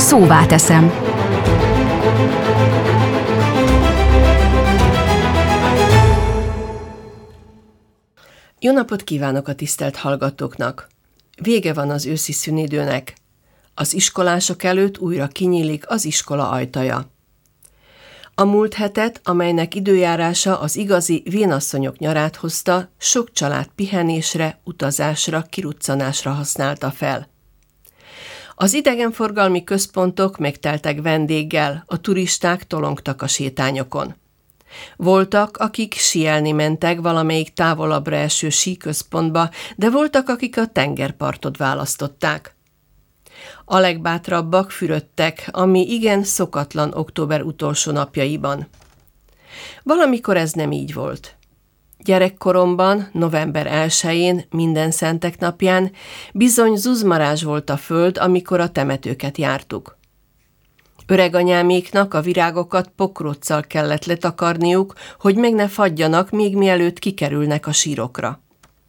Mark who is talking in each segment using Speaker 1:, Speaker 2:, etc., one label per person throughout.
Speaker 1: Szóvá teszem.
Speaker 2: Jó napot kívánok a tisztelt hallgatóknak! Vége van az őszi szünidőnek. Az iskolások előtt újra kinyílik az iskola ajtaja. A múlt hetet, amelynek időjárása az igazi vénasszonyok nyarát hozta, sok család pihenésre, utazásra, kiruccanásra használta fel. Az idegenforgalmi központok megteltek vendéggel, a turisták tolongtak a sétányokon. Voltak, akik síelni mentek valamelyik távolabbra eső síközpontba, de voltak, akik a tengerpartot választották. A legbátrabbak fürödtek, ami igen szokatlan október utolsó napjaiban. Valamikor ez nem így volt. Gyerekkoromban, november 1-én, Mindenszentek napján bizony zuzmarázs volt a föld, amikor a temetőket jártuk. Öreganyáméknak a virágokat pokróccal kellett letakarniuk, hogy meg ne fagyjanak, még mielőtt kikerülnek a sírokra.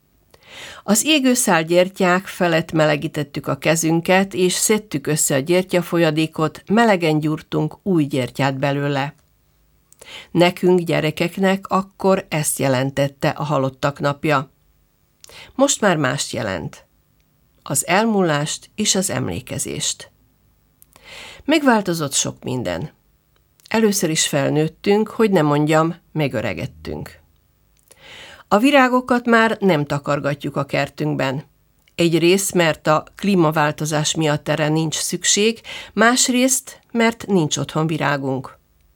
Speaker 2: Az égő szálgyertyák felett melegítettük a kezünket, és szedtük össze a gyertyafolyadékot, melegen gyúrtunk új gyertyát belőle. Nekünk, gyerekeknek akkor ezt jelentette a halottak napja. Most már mást jelent. Az elmúlást és az emlékezést. Megváltozott sok minden. Először is felnőttünk, hogy ne mondjam, megöregedtünk. A virágokat már nem takargatjuk a kertünkben. Egyrészt, mert a klímaváltozás miatt erre nincs szükség, másrészt, mert nincs otthon virágunk.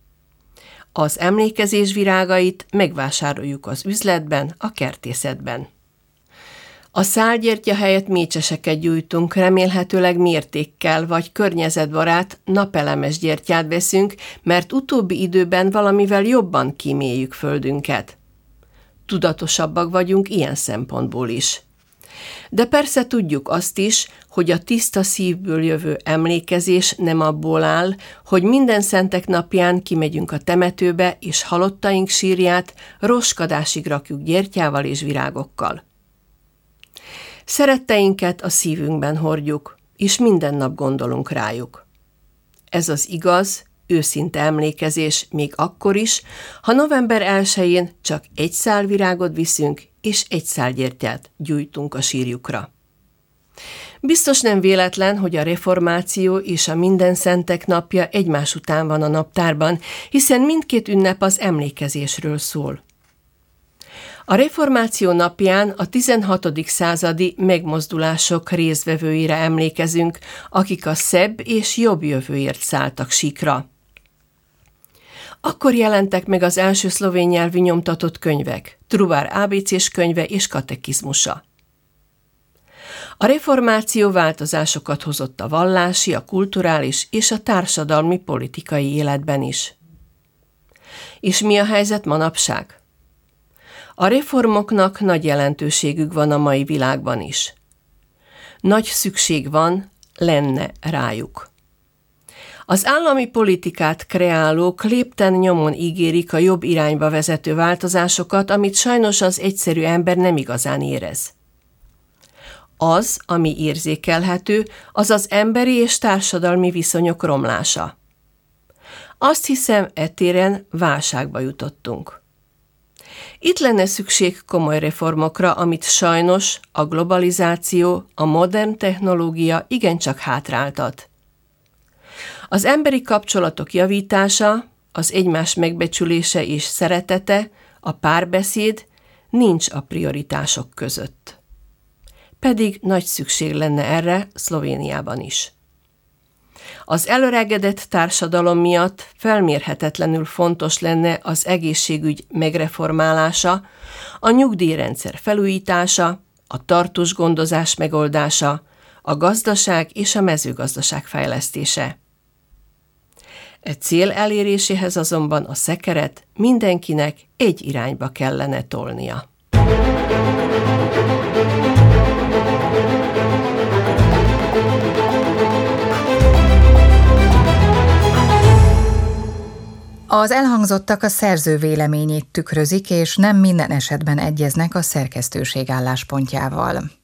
Speaker 2: Az emlékezés virágait megvásároljuk az üzletben, a kertészetben. A szálgyertya helyett mécseseket gyújtunk, remélhetőleg mértékkel vagy környezetbarát, napelemes gyertyát veszünk, mert utóbbi időben valamivel jobban kíméljük földünket. Tudatosabbak vagyunk ilyen szempontból is. De persze tudjuk azt is, hogy a tiszta szívből jövő emlékezés nem abból áll, hogy Mindenszentek napján kimegyünk a temetőbe, és halottaink sírját roskadásig rakjuk gyertyával és virágokkal. Szeretteinket a szívünkben hordjuk, és minden nap gondolunk rájuk. Ez az igaz, őszinte emlékezés még akkor is, ha november 1-én csak egy szál virágot viszünk, és egy szál gyertyát gyújtunk a sírjukra. Biztos nem véletlen, hogy a reformáció és a Mindenszentek napja egymás után van a naptárban, hiszen mindkét ünnep az emlékezésről szól. A reformáció napján a 16. századi megmozdulások résztvevőire emlékezünk, akik a szebb és jobb jövőért szálltak síkra. Akkor jelentek meg az első szlovén nyelvű nyomtatott könyvek, Trubár ABC-s könyve és katekizmusa. A reformáció változásokat hozott a vallási, a kulturális és a társadalmi politikai életben is. És mi a helyzet manapság? A reformoknak nagy jelentőségük van a mai világban is. Nagy szükség van, lenne rájuk. Az állami politikát kreálók lépten nyomon ígérik a jobb irányba vezető változásokat, amit sajnos az egyszerű ember nem igazán érez. Az, ami érzékelhető, az az emberi és társadalmi viszonyok romlása. Azt hiszem, e téren válságba jutottunk. Itt lenne szükség komoly reformokra, amit sajnos a globalizáció, a modern technológia igencsak hátráltat. Az emberi kapcsolatok javítása, az egymás megbecsülése és szeretete, a párbeszéd nincs a prioritások között. Pedig nagy szükség lenne erre Szlovéniában is. Az elöregedett társadalom miatt felmérhetetlenül fontos lenne az egészségügy megreformálása, a nyugdíjrendszer felújítása, a tartós gondozás megoldása, a gazdaság és a mezőgazdaság fejlesztése. E cél eléréséhez azonban a szekeret mindenkinek egy irányba kellene tolnia.
Speaker 1: Az elhangzottak a szerző véleményét tükrözik, és nem minden esetben egyeznek a szerkesztőség álláspontjával.